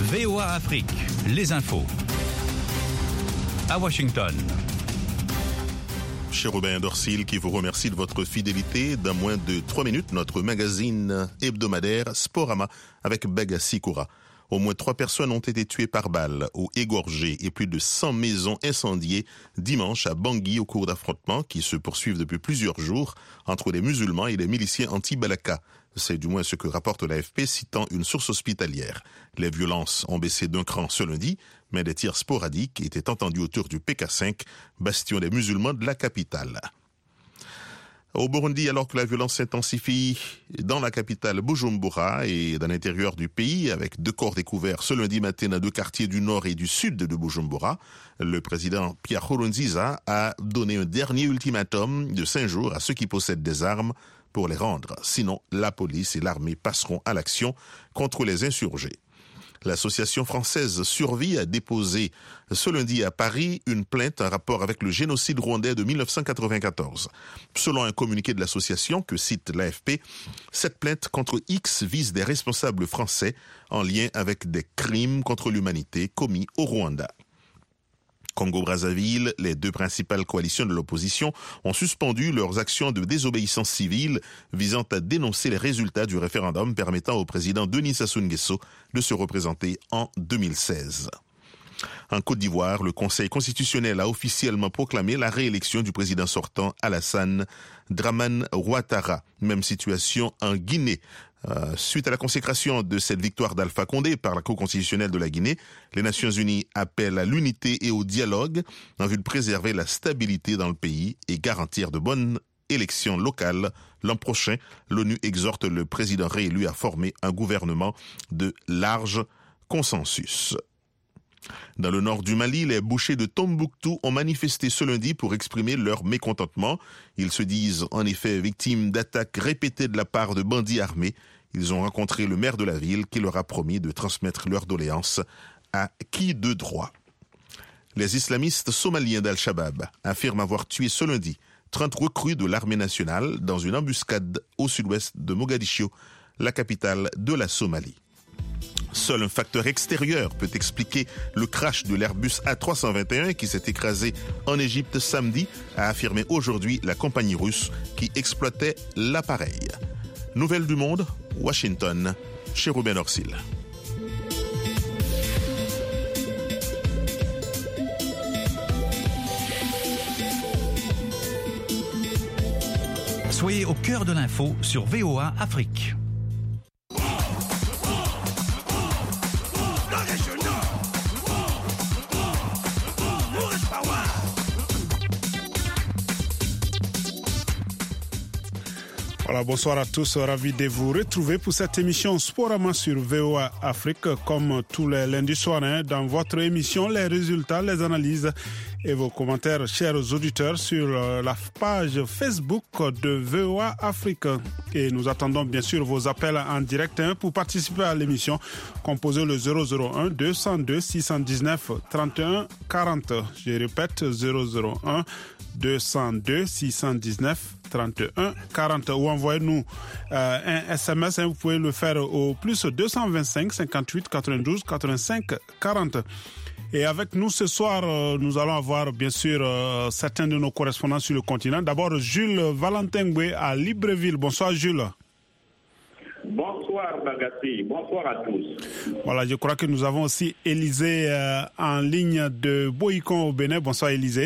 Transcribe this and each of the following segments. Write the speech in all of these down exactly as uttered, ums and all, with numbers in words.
V O A Afrique, les infos. À Washington. Cher Robin Dorsil, qui vous remercie de votre fidélité. Dans moins de trois minutes, notre magazine hebdomadaire Sporama avec Bagassi Koura. Au moins trois personnes ont été tuées par balle ou égorgées et plus de cent maisons incendiées dimanche à Bangui au cours d'affrontements qui se poursuivent depuis plusieurs jours entre les musulmans et les miliciens anti-Balaka. C'est du moins ce que rapporte l'A F P citant une source hospitalière. Les violences ont baissé d'un cran ce lundi, mais des tirs sporadiques étaient entendus autour du P K cinq, bastion des musulmans de la capitale. Au Burundi, alors que la violence s'intensifie dans la capitale Bujumbura et dans l'intérieur du pays, avec deux corps découverts ce lundi matin dans deux quartiers du nord et du sud de Bujumbura, le président Pierre Nkurunziza a donné un dernier ultimatum de cinq jours à ceux qui possèdent des armes pour les rendre. Sinon, la police et l'armée passeront à l'action contre les insurgés. L'association française Survie a déposé ce lundi à Paris une plainte en rapport avec le génocide rwandais de dix-neuf cent quatre-vingt-quatorze. Selon un communiqué de l'association que cite l'A F P, cette plainte contre X vise des responsables français en lien avec des crimes contre l'humanité commis au Rwanda. Congo-Brazzaville, les deux principales coalitions de l'opposition ont suspendu leurs actions de désobéissance civile visant à dénoncer les résultats du référendum permettant au président Denis Sassou Nguesso de se représenter en deux mille seize. En Côte d'Ivoire, le Conseil constitutionnel a officiellement proclamé la réélection du président sortant Alassane Dramane Ouattara. Même situation en Guinée. Euh, suite à la consécration de cette victoire d'Alpha Condé par la Cour constitutionnelle de la Guinée, les Nations Unies appellent à l'unité et au dialogue en vue de préserver la stabilité dans le pays et garantir de bonnes élections locales. L'an prochain, l'ONU exhorte le président réélu à former un gouvernement de large consensus. Dans le nord du Mali, les bouchers de Tombouctou ont manifesté ce lundi pour exprimer leur mécontentement. Ils se disent en effet victimes d'attaques répétées de la part de bandits armés. Ils ont rencontré le maire de la ville qui leur a promis de transmettre leurs doléances à qui de droit. Les islamistes somaliens d'Al-Shabaab affirment avoir tué ce lundi trente recrues de l'armée nationale dans une embuscade au sud-ouest de Mogadiscio, la capitale de la Somalie. Seul un facteur extérieur peut expliquer le crash de l'Airbus A trois cent vingt et un qui s'est écrasé en Égypte samedi, a affirmé aujourd'hui la compagnie russe qui exploitait l'appareil. Nouvelles du monde, Washington, chez Robin Dorsil. Soyez au cœur de l'info sur V O A Afrique. Voilà, bonsoir à tous, ravi de vous retrouver pour cette émission Sporama sur V O A Afrique, comme tous les lundis soirs, hein, dans votre émission, les résultats, les analyses et vos commentaires, chers auditeurs, sur la page Facebook de V O A Afrique. Et nous attendons bien sûr vos appels en direct hein, pour participer à l'émission. Composez le zéro zéro un deux cent deux six cent dix-neuf trente et un quarante. Je répète, zéro zéro un deux cent deux six cent dix-neuf trente et un quarante ou envoyez-nous euh, un S M S, hein, vous pouvez le faire au plus deux cent vingt-cinq cinquante-huit quatre-vingt-douze quatre-vingt-cinq quarante. Et avec nous ce soir, euh, nous allons avoir bien sûr euh, certains de nos correspondants sur le continent. D'abord Jules Valentin Goué à Libreville. Bonsoir Jules. Bonsoir Bagassi, bonsoir à tous. Voilà, je crois que nous avons aussi Élisée euh, en ligne de Boïcon au Bénin. Bonsoir Élisée.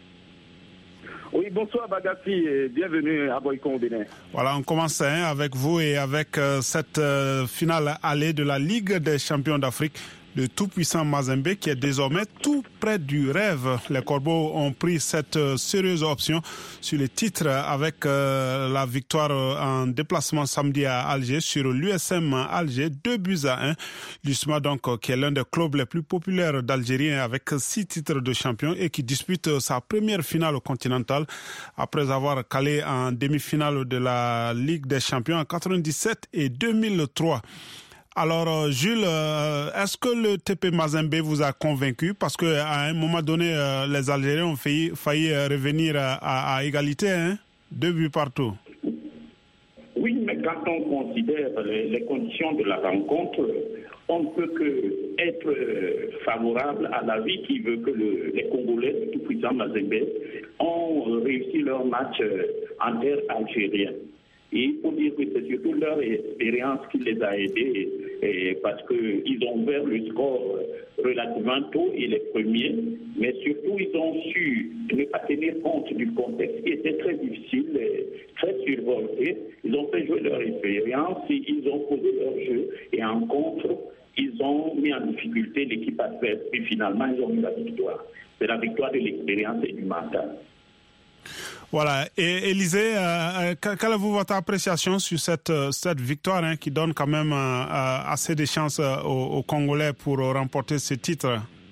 Oui, bonsoir Bagassi et bienvenue à Boïcon au Bénin. Voilà, on commence hein, avec vous et avec euh, cette euh, finale allée de la Ligue des champions d'Afrique. Le tout-puissant Mazembe qui est désormais tout près du rêve. Les Corbeaux ont pris cette euh, sérieuse option sur les titres avec euh, la victoire euh, en déplacement samedi à Alger sur l'U S M Alger, deux buts à un. L'U S M A donc euh, qui est l'un des clubs les plus populaires d'Algérie avec six titres de champion et qui dispute euh, sa première finale continentale après avoir calé en demi-finale de la Ligue des champions en quatre-vingt-dix-sept et deux mille trois. Alors Jules, est-ce que le T P Mazembe vous a convaincu? Parce qu'à un moment donné, les Algériens ont failli, failli revenir à, à égalité, hein? Deux buts partout. Oui, mais quand on considère les, les conditions de la rencontre, on ne peut que être favorable à l'avis qui veut que le, les Congolais, tout puissant Mazembe, ont réussi leur match en terre algérienne. Et il faut dire que c'est surtout leur expérience qui les a aidés, et parce qu'ils ont ouvert le score relativement tôt, et les premiers, mais surtout ils ont su ne pas tenir compte du contexte qui était très difficile, très survolté. Ils ont fait jouer leur expérience, et ils ont posé leur jeu, et en contre, ils ont mis en difficulté l'équipe adverse, et finalement ils ont eu la victoire. C'est la victoire de l'expérience et du mental. Voilà. Et Élisée, euh, quelle est votre appréciation sur cette, cette victoire hein, qui donne quand même euh, assez de chances aux, aux Congolais pour remporter ce titre?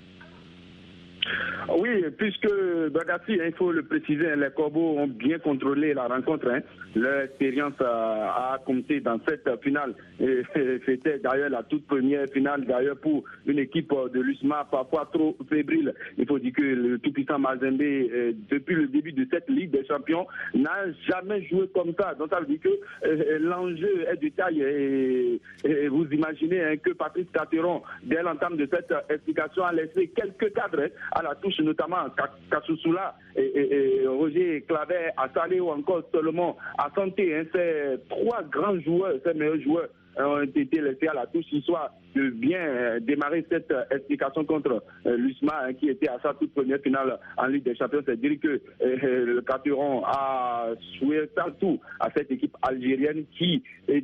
Oui, puisque Bagassi, il faut le préciser, les Corbeaux ont bien contrôlé la rencontre. Hein. Leur expérience a, a compté dans cette finale. Et c'était d'ailleurs la toute première finale d'ailleurs pour une équipe de l'U S M A parfois trop fébrile. Il faut dire que le tout-puissant Mazembe, euh, depuis le début de cette Ligue des Champions, n'a jamais joué comme ça. Donc ça veut dire que euh, l'enjeu est de taille. Et, et vous imaginez hein, que Patrice Carteron, dès l'entame de cette explication, a laissé quelques cadres hein, à la touche, notamment Kassoussoula et, et, et Roger Claver à Salé ou encore Solomon à Santé. Hein, ces trois grands joueurs, ces meilleurs joueurs ont été laissés à la touche, histoire de bien euh, démarrer cette euh, explication contre euh, l'U S M A hein, qui était à sa toute première finale en Ligue des Champions. C'est-à-dire que euh, le Carteron a joué sans tout à cette équipe algérienne qui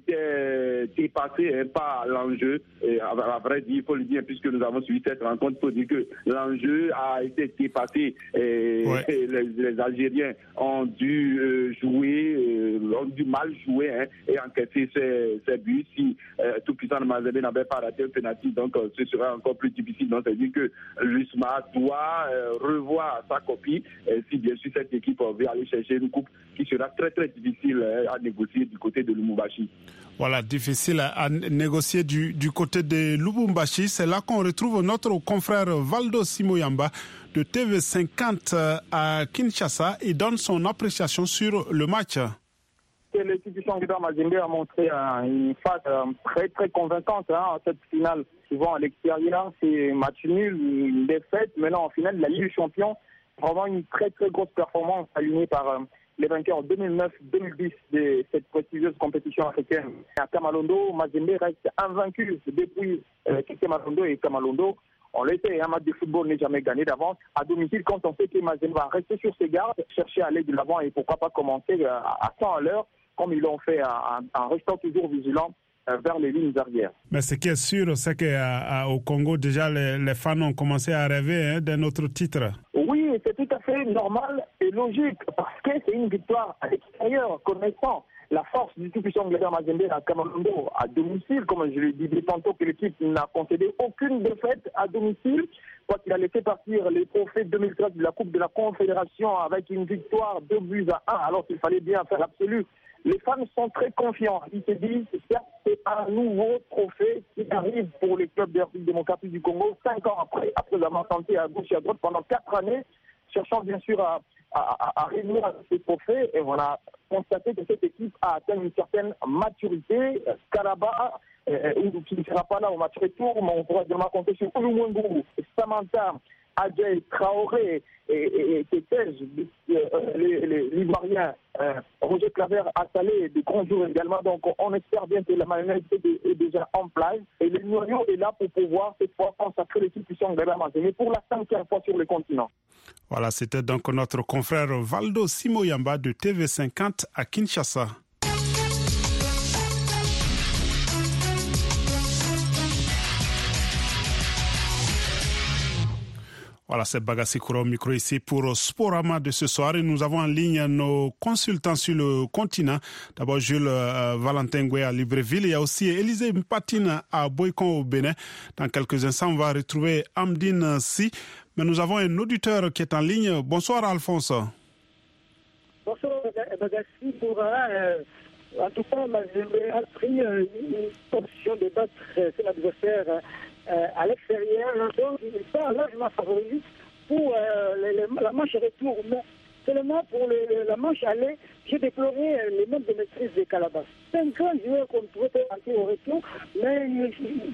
était dépassée hein, par l'enjeu. Et à, à vrai dire, il faut le dire, puisque nous avons suivi cette rencontre, il faut dire que l'enjeu a été dépassé et, ouais. et les, les Algériens ont dû euh, jouer, euh, ont dû mal jouer hein, et encaisser ces, ces buts. Si euh, tout puissant de Mazembe n'avait pas raté un penalty, donc euh, ce serait encore plus difficile. Donc c'est-à-dire que l'U S M A doit euh, revoir sa copie euh, si bien sûr cette équipe euh, veut aller chercher une coupe qui sera très très difficile euh, à négocier du côté de Lubumbashi. Voilà, difficile à négocier du, du côté de Lubumbashi. C'est là qu'on retrouve notre confrère Valdo Simoyamba de T V cinquante à Kinshasa. Il donne son appréciation sur le match. L'institution Guédar Mazembe a montré euh, une phase euh, très très convaincante hein, en cette finale. Souvent à l'extérieur, c'est match nul, une défaite. Maintenant en finale, la Ligue des Champions, vraiment une très très grosse performance alignée par euh, les vainqueurs en deux mille neuf deux mille dix de cette prestigieuse compétition africaine. À Kamalondo, Mazembe reste invaincu depuis euh, Kamalondo et Kamalondo. On le sait, un match de football n'est jamais gagné d'avance. À domicile, quand on sait que Mazembe va rester sur ses gardes, chercher à aller de l'avant et pourquoi pas commencer à cent à l'heure, comme ils l'ont fait en restant toujours vigilants vers les lignes arrière. Mais ce qui est sûr, c'est qu'au Congo, déjà, les, les fans ont commencé à rêver hein, d'un autre titre. Oui, c'est tout à fait normal et logique, parce que c'est une victoire à l'extérieur, connaissant la force du tout-puissant Guédar Mazembe à Kamalondo à domicile, comme je l'ai dit tantôt, que l'équipe n'a concédé aucune défaite à domicile, quoi qu'il a laissé partir les trophées deux mille treize de la Coupe de la Confédération avec une victoire deux buts à un, alors qu'il fallait bien faire l'absolu. Les fans sont très confiants. Ils se disent que c'est un nouveau trophée qui arrive pour les clubs de la République démocratique du Congo, cinq ans après, après avoir tenté à gauche et à droite pendant quatre années, cherchant bien sûr à, à, à réunir ces trophées. Et on a constaté que cette équipe a atteint une certaine maturité. Kalaba, euh, qui ne sera pas là au match retour, mais on pourra également compter sur Oulumwengu, Samantha, Adjei, Traoré et Tétej, l'Ivoirien euh, Roger Claver a salé de grands jours également. Donc on espère bien que la mayonnaise est déjà en place et le noyau est là pour pouvoir cette fois consacrer l'équipe puissante de la Mazembe pour la cinquième fois sur le continent. Voilà, c'était donc notre confrère Valdo Simoyamba de T V cinquante à Kinshasa. Voilà, c'est Bagassi Koura au micro ici pour Sporama de ce soir. Et nous avons en ligne nos consultants sur le continent. D'abord, Jules euh, Valentin Goué à Libreville. Il y a aussi Élisée Mpatine à Boycon au Bénin. Dans quelques instants, on va retrouver Amdine Si. Mais nous avons un auditeur qui est en ligne. Bonsoir, Alphonse. Bonsoir, Bagassi Koura. Euh, en tout cas, j'ai pris euh, une position de battre euh, son adversaire euh, Euh, à l'extérieur, donc il part largement favori pour euh, les, les, la manche retour, mais seulement pour les, la manche aller, j'ai déploré euh, les mêmes de maîtrise des Calabas. C'est un grand joueur qu'on pouvait faire au retour, mais